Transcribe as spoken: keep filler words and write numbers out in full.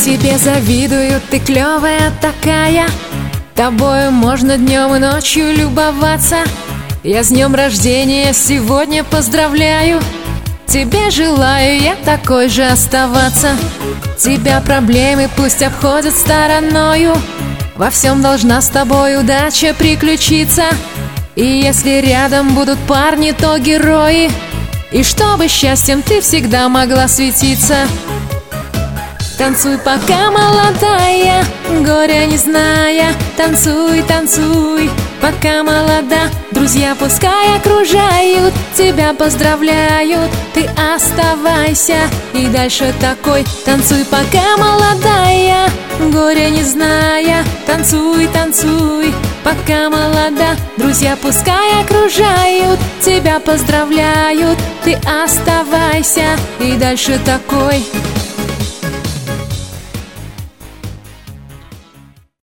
тебе завидую, ты клевая такая. Тобою можно днем и ночью любоваться. Я с днем рождения сегодня поздравляю. Тебе желаю я такой же оставаться. Тебя проблемы пусть обходят стороною. Во всем должна с тобой удача приключиться. И если рядом будут парни, то герои. И чтобы счастьем ты всегда могла светиться. Танцуй, пока молодая, горя не зная. Танцуй, танцуй, пока молода. Друзья пускай окружают, тебя поздравляют. Ты оставайся и дальше такой. Танцуй, пока молодая, горя не зная. Танцуй, танцуй, пока молода. Друзья пускай окружают, тебя поздравляют. Ты оставайся и дальше такой.